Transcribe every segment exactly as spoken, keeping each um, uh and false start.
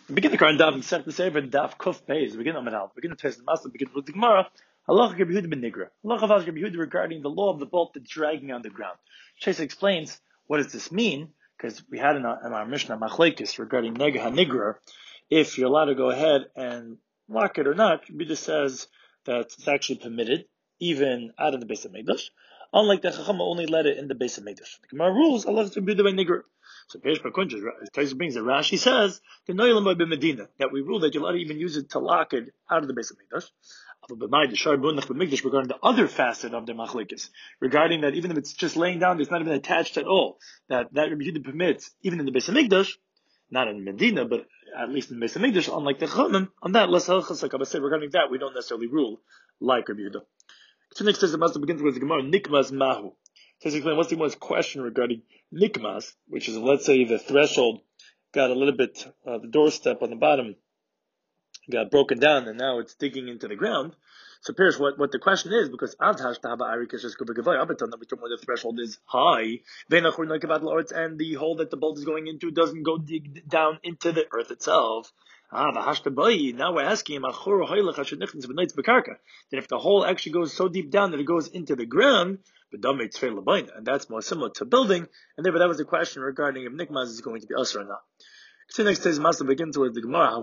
Begin the current daf, set the saver daf kuf pays. Begin on al. Begin the test the master. Begin with the Gemara. Halacha Rabbi Yehuda ben Nigra. Halacha of Rabbi Yehuda regarding the law of the bolt that's dragging on the ground. Shesa explains what does this mean, because we had in our, in our Mishnah machlekes regarding nega hanigra, if you're allowed to go ahead and lock it or not. Rabbi Yehuda says that it's actually permitted even out of the Beis Hamikdash. Unlike the Chacham only let it in the Beis Hamikdash. The Gemara rules Allah Rabbi Yehuda ben Nigra. So Peish Bakunja, Taisa brings that Rashi says the Noyelam by Medina that we rule that you're allowed to even use it to lock it out of the Beis Hamikdash. Regarding the other facet of the machlekes, regarding that even if it's just laying down, it's not even attached at all. That that Rabbi Yehuda permits even in the Beis Hamikdash, not in Medina, but at least in the Beis Hamikdash. Unlike the Chachamim, on that less halachas like I said regarding that we don't necessarily rule like Rabbi Yehuda. So next says the master begins with the Gemara Nikmas Mahu. So to explain what's the most question regarding nikmas, which is, let's say the threshold got a little bit, uh, the doorstep on the bottom got broken down and now it's digging into the ground. So Pirish, what, what the question is, because where the threshold is high, and the hole that the bolt is going into doesn't go dig down into the earth itself. Ah, now we're asking him, that if the hole actually goes so deep down that it goes into the ground, and that's more similar to building, and therefore that was the question regarding if nikmas is going to be usher or not. So next says Master begins with the Gemara.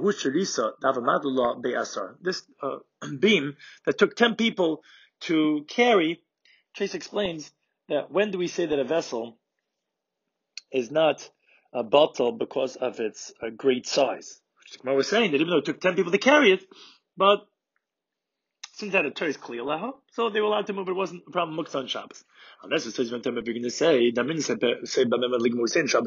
This uh, beam that took ten people to carry, Chase explains that when do we say that a vessel is not a bottle because of its uh, great size? Which the Gemara was saying that even though it took ten people to carry it, but since that a Torah is clear, so they were allowed to move. It wasn't a problem. Muktzah on Shabbos. Unless it says when we're going to say, Damin say Shabbos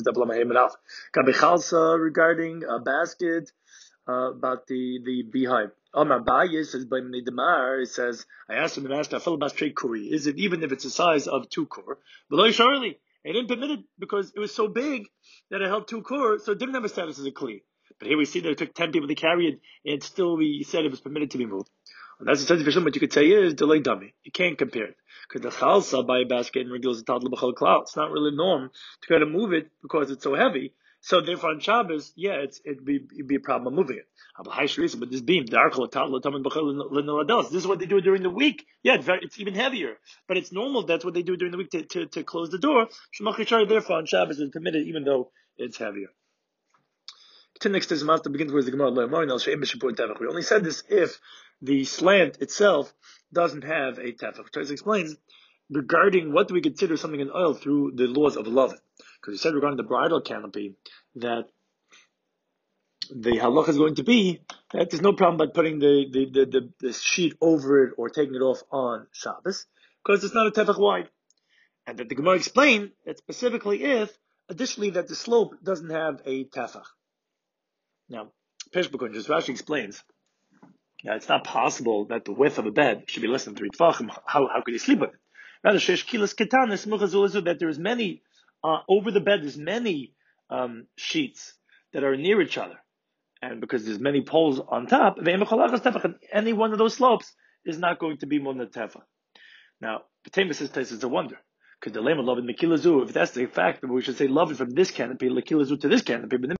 regarding a basket uh, about the the beehive. Amar Abaye says by Nidamar, it says, I asked him the master, kuri. Is it even if it's the size of two kur? Below Charlie, it didn't permit it because it was so big that it held two kur, so it didn't have a status as a kli. But here we see that it took ten people to carry it, and still we said it was permitted to be moved. And that's the sense of what you could say is delay dummy. You can't compare it. Because the chalsa by a basket and reveals a toddler b'chol cloud. It's not really norm to try to move it because it's so heavy. So therefore on Shabbos, yeah, it's, it'd be, it'd be a problem of moving it. But this beam, this is what they do during the week. Yeah, it's, very, it's even heavier. But it's normal, that's what they do during the week to, to, to close the door. Therefore on Shabbos is permitted even though it's heavier. Next is Master begins with the Gemara. We only said this if the slant itself doesn't have a tefach. Torah explains regarding what do we consider something in oil through the laws of Lovin. Because he said regarding the bridal canopy that the halach is going to be that there's no problem about putting the, the, the, the, the sheet over it or taking it off on Shabbos because it's not a tefach wide. And that the Gemara explained that specifically if, additionally, that the slope doesn't have a tefach. Now, Pesh B'Kunj, Rashi explains that it's not possible that the width of a bed should be less than three tefachim. How how could you sleep with it? Rather, shesh kilas ketanis muchazulizu, that there's many uh, over the bed. There's many um, sheets that are near each other, and because there's many poles on top, any one of those slopes is not going to be more than a tefach. Now, B'Tema says it's a wonder. Because the lema love in Mekilazu, if that's the fact, we should say love it from this canopy, Mekilazu to this canopy, but then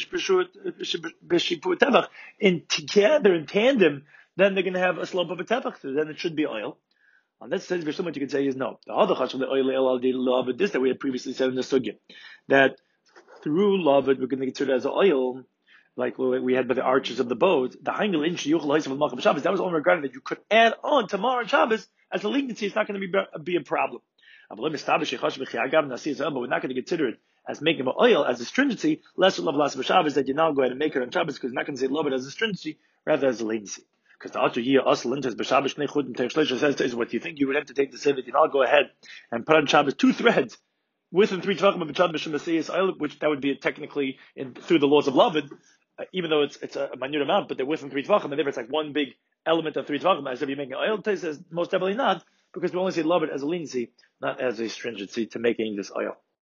in together, in tandem, then they're going to have a slope of a tefach, so then it should be oil. On that sense, what you can say is no. The other chashav, the oil, love this that we had previously said in the sugya, that through love it, we're going to consider it as oil, like we had by the arches of the boat, the hangel inch yuchel Shabbos, that was only regarding that you could add on tomorrow Shabbos as a leniency. It's not going to be be a problem. But we're not going to consider it as making oil as a stringency, less love less of Shabbos that you now go ahead and make it on Shabbos because we're not going to say love it as a stringency, rather as a latency. Because the Alter here, Asl Intes B'Shabbos Shnei Chut and Teich says is what you think you would have to take to say that you now go ahead and put on Shabbos two threads within three tvachim of B'Shad B'Shem Mesiyas oil, which that would be technically in through the laws of Lavid, uh, even though it's it's a minute amount, but they're within three tvachim, and therefore it's like one big element of three tvachim. As if you're making oil, Teich says most definitely not, because we only say love it as a leniency, not as a stringency to making this oil.